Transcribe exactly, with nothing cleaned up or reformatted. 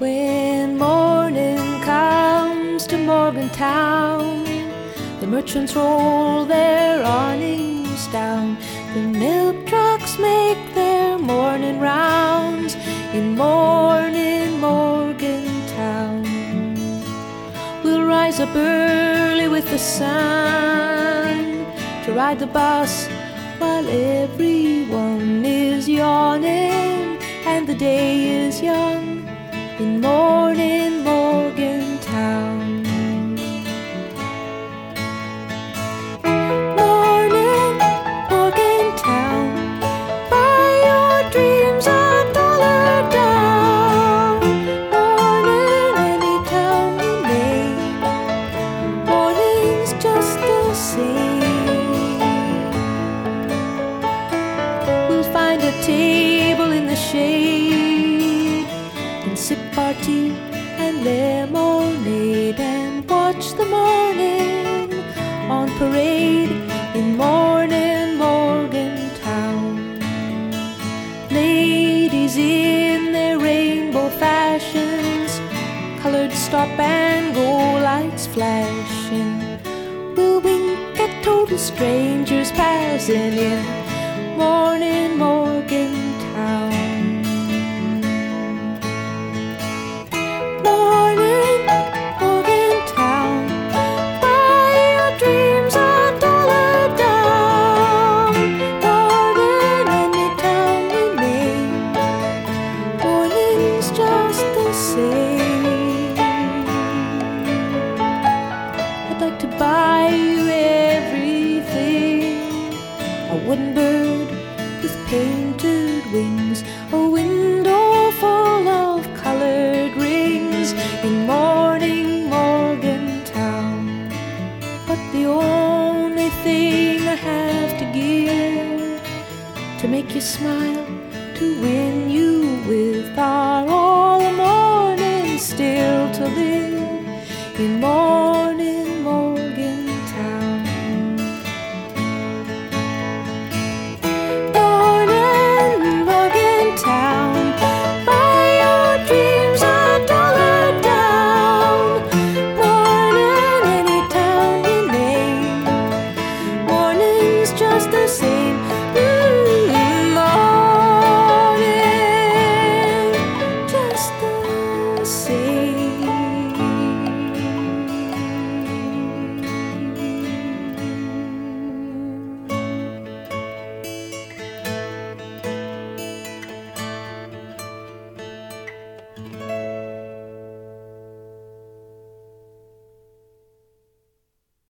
When morning comes to Morgantown, the merchants roll their awnings down. The milk trucks make their morning rounds in morning Morgantown. We'll rise up early with the sun to ride the bus while everyone is yawning and the day is young in morning Morgantown. Morning Morgantown, buy your dreams a dollar down. Morning any town you name, morning's just the same. We'll find a table in the shade and sip our tea and lemonade and watch the morning on parade in morning Morgantown. Ladies in their rainbow fashions, colored stop and go lights flashing, will wink at total strangers passing in morning Morgantown. I'd like to buy you everything, a wooden bird with painted wings, a window full of colored rings in morning Morgantown. But the only thing I have to give to make you smile, to win you with, are all the mornings still to live in morning Morgantown. Morning Morgantown, buy your dreams a dollar down. Morning any town you name, morning's just